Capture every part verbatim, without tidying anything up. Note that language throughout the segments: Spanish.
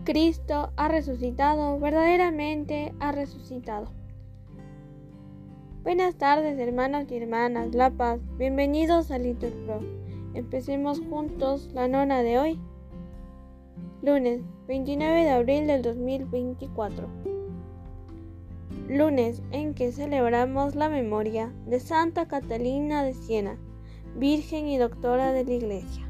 Cristo ha resucitado, verdaderamente ha resucitado. Buenas tardes, hermanos y hermanas, La Paz, bienvenidos a LiturPro. Empecemos juntos la nona de hoy, lunes veintinueve de abril del dos mil veinticuatro. Lunes en que celebramos la memoria de Santa Catalina de Siena, Virgen y Doctora de la Iglesia.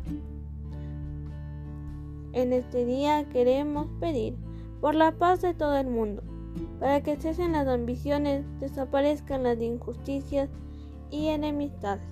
En este día queremos pedir por la paz de todo el mundo, para que cesen las ambiciones, desaparezcan las injusticias y enemistades.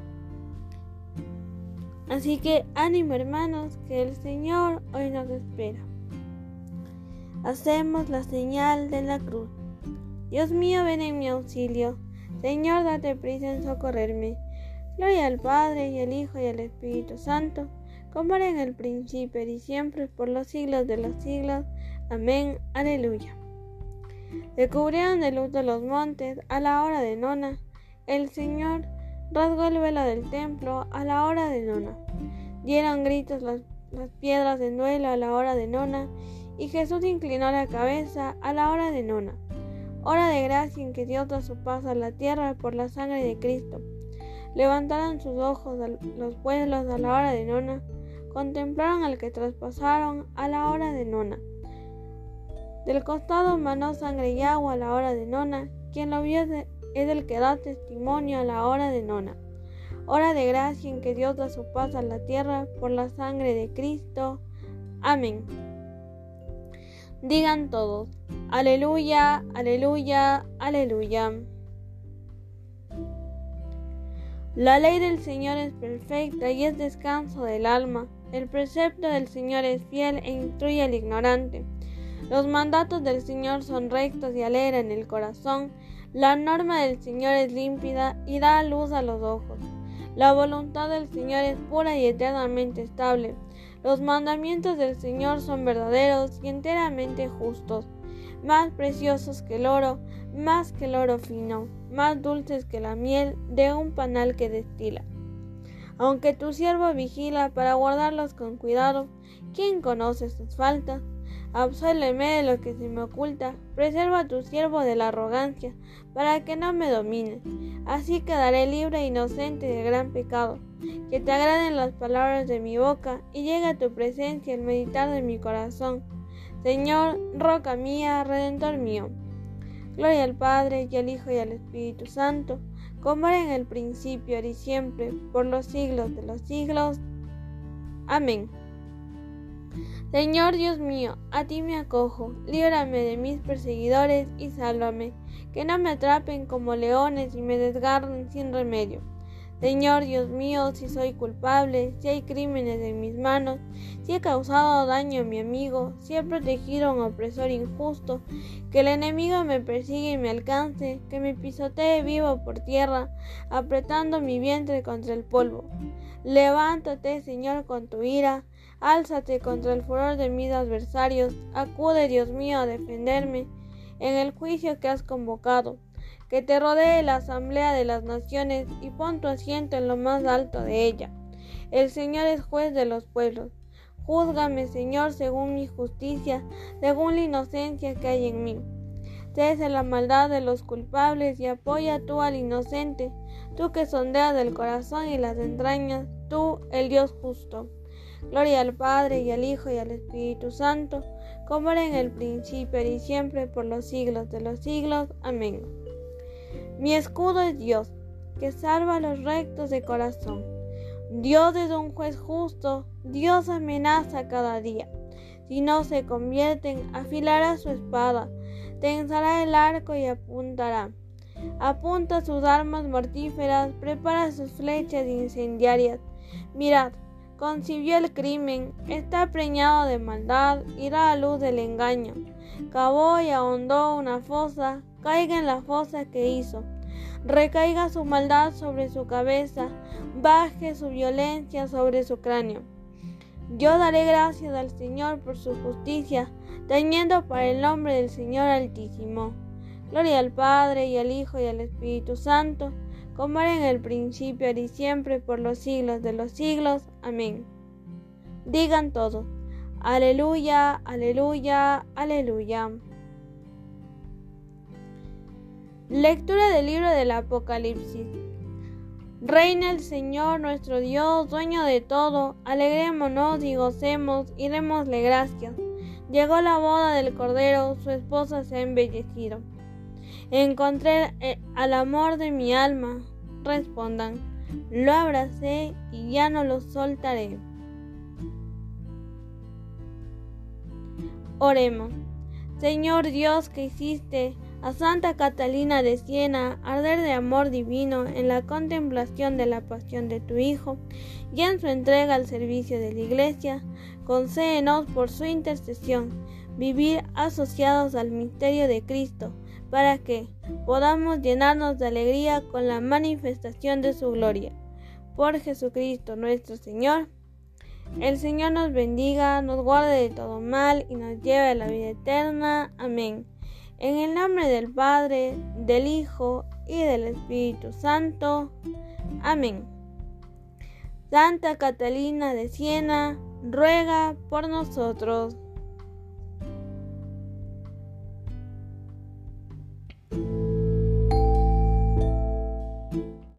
Así que ánimo, hermanos, que el Señor hoy nos espera. Hacemos la señal de la cruz. Dios mío, ven en mi auxilio. Señor, date prisa en socorrerme. Gloria al Padre, y al Hijo, y al Espíritu Santo, como era en el principio, y siempre, por los siglos de los siglos. Amén. Aleluya. Se cubrieron de luz de los montes a la hora de nona. El Señor rasgó el velo del templo a la hora de nona. Dieron gritos las, las piedras en duelo a la hora de nona, y Jesús inclinó la cabeza a la hora de nona. Hora de gracia en que Dios da su paz a la tierra por la sangre de Cristo. Levantaron sus ojos a los pueblos a la hora de nona. Contemplaron al que traspasaron a la hora de nona. Del costado manó sangre y agua a la hora de nona. Quien lo vio es el que da testimonio a la hora de nona. Hora de gracia en que Dios da su paz a la tierra por la sangre de Cristo. Amén. Digan todos: aleluya, aleluya, aleluya. La ley del Señor es perfecta y es descanso del alma. El precepto del Señor es fiel e instruye al ignorante. Los mandatos del Señor son rectos y alegran el corazón. La norma del Señor es límpida y da luz a los ojos. La voluntad del Señor es pura y eternamente estable. Los mandamientos del Señor son verdaderos y enteramente justos, más preciosos que el oro, más que el oro fino, más dulces que la miel de un panal que destila. Aunque tu siervo vigila para guardarlos con cuidado, ¿quién conoce sus faltas? Absuéleme de lo que se me oculta, preserva a tu siervo de la arrogancia, para que no me domine. Así quedaré libre e inocente de gran pecado. Que te agraden las palabras de mi boca, y llegue a tu presencia el meditar de mi corazón. Señor, roca mía, redentor mío. Gloria al Padre, y al Hijo, y al Espíritu Santo, como era en el principio, ahora y siempre, por los siglos de los siglos. Amén. Señor Dios mío, a ti me acojo, líbrame de mis perseguidores y sálvame, que no me atrapen como leones y me desgarren sin remedio. Señor Dios mío, si soy culpable, si hay crímenes en mis manos, si he causado daño a mi amigo, si he protegido a un opresor injusto, que el enemigo me persiga y me alcance, que me pisotee vivo por tierra, apretando mi vientre contra el polvo. Levántate, Señor, con tu ira, álzate contra el furor de mis adversarios, acude, Dios mío, a defenderme en el juicio que has convocado. Que te rodee la asamblea de las naciones y pon tu asiento en lo más alto de ella. El Señor es juez de los pueblos. Júzgame, Señor, según mi justicia, según la inocencia que hay en mí. Cese la maldad de los culpables y apoya tú al inocente, tú que sondeas el corazón y las entrañas, tú, el Dios justo. Gloria al Padre, y al Hijo, y al Espíritu Santo, como era en el principio, ahora y siempre, por los siglos de los siglos. Amén. Mi escudo es Dios, que salva a los rectos de corazón. Dios es un juez justo, Dios amenaza cada día. Si no se convierten, afilará su espada, tensará el arco y apuntará. Apunta sus armas mortíferas, prepara sus flechas incendiarias. Mirad, concibió el crimen, está preñado de maldad y da a luz del engaño. Cavó y ahondó una fosa, caiga en la fosa que hizo. Recaiga su maldad sobre su cabeza, baje su violencia sobre su cráneo. Yo daré gracias al Señor por su justicia, tañendo para el nombre del Señor Altísimo. Gloria al Padre, y al Hijo, y al Espíritu Santo, como era en el principio, ahora y siempre, por los siglos de los siglos. Amén. Digan todos: Aleluya, aleluya, aleluya. Lectura del libro del Apocalipsis. Reina el Señor nuestro Dios, dueño de todo, alegrémonos y gocemos y démosle gracias. Llegó la boda del Cordero, su esposa se ha embellecido. Encontré al amor de mi alma, respondan, lo abracé y ya no lo soltaré. Oremos. Señor Dios, que hiciste a Santa Catalina de Siena arder de amor divino en la contemplación de la pasión de tu Hijo y en su entrega al servicio de la Iglesia, concédenos por su intercesión vivir asociados al misterio de Cristo, para que podamos llenarnos de alegría con la manifestación de su gloria. Por Jesucristo nuestro Señor. El Señor nos bendiga, nos guarde de todo mal y nos lleve a la vida eterna. Amén. En el nombre del Padre, del Hijo y del Espíritu Santo. Amén. Santa Catalina de Siena, ruega por nosotros.